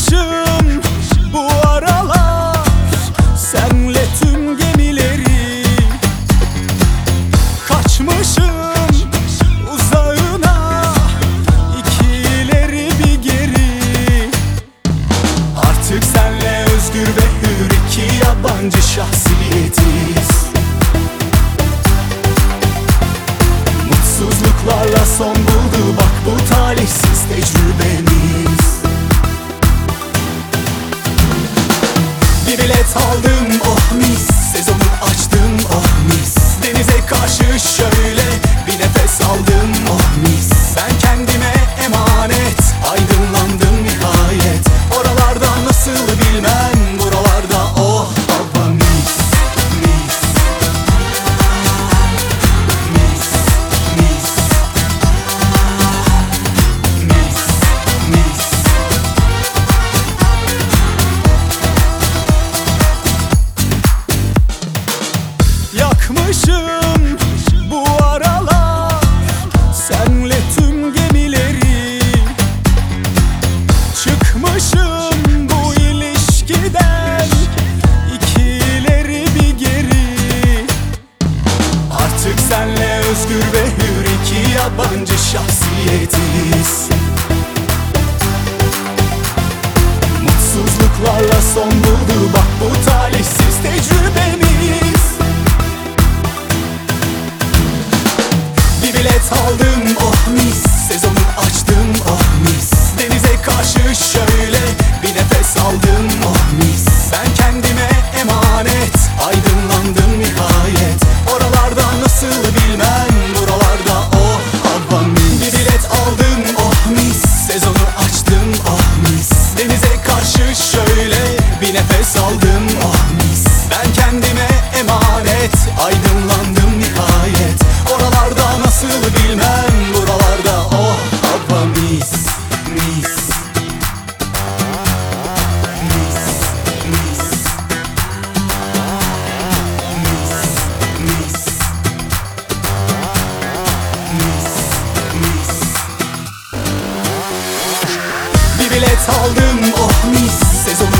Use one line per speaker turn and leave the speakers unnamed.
Yakmışım bu aralar senle tüm gemileri, kaçmışım uzağına iki ileri bir geri. Artık senle özgür ve hür iki yabancı şahsiyetiz. Mutsuzluklarla son buldu bak bu talihsiz tecrübemiz. Bir bilet aldım oh mis, sezonu açtım oh mis. Denize karşı şöyle bir nefes aldım oh mis. Ben kendime emanet, aydınlandım nihayet. Oralarda nasıl bilmem, buralarda oh baba mis, mis, mis, mis, mis, mis. Yakmışım bu aralar senle tüm gemileri, çıkmışım bu ilişkiden iki ileri bir geri. Artık senle özgür ve hür iki yabancı şahsiyetiz. Mutsuzluklarla son buldu bak bu talihsiz tecrübemiz. Bir bilet aldım oh mis, sezonu açtım oh mis. Denize karşı şöyle bir nefes aldım oh mis. Ben kendime emanet, aydınlandım nihayet. Oralarda nasıl bilmem, buralarda oh hava mis. Bir bilet aldım oh mis, sezonu açtım oh mis. Denize karşı şöyle bir nefes aldım oh mis. Ben kendime emanet, aydınlandım nihayet. Oralarda nasıl bilmem, buralarda oh hava mis, mis, mis, mis, mis, mis, mis, mis. Bir bilet aldım oh mis, sezonu